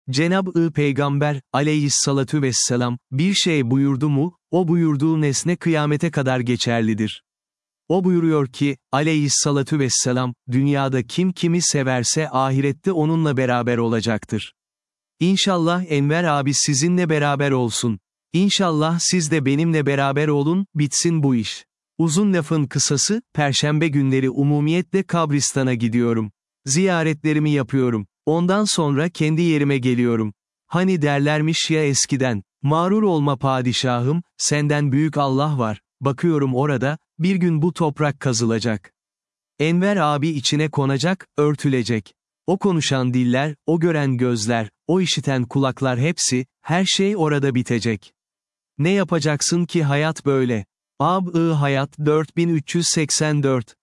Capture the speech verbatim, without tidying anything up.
Cenab-ı Peygamber, aleyhissalatü vesselam, bir şey buyurdu mu, o buyurduğu nesne kıyamete kadar geçerlidir. O buyuruyor ki, aleyhissalatü vesselam, dünyada kim kimi severse ahirette onunla beraber olacaktır. İnşallah Enver abi sizinle beraber olsun. İnşallah siz de benimle beraber olun, bitsin bu iş. Uzun lafın kısası, Perşembe günleri umumiyetle kabristana gidiyorum. Ziyaretlerimi yapıyorum. Ondan sonra kendi yerime geliyorum. Hani derlermiş ya eskiden, mağrur olma padişahım, senden büyük Allah var. Bakıyorum orada, bir gün bu toprak kazılacak. Enver abi içine konacak, örtülecek. O konuşan diller, o gören gözler, o işiten kulaklar hepsi, her şey orada bitecek. Ne yapacaksın ki hayat böyle? Ab-ı Hayat dört bin üç yüz seksen dört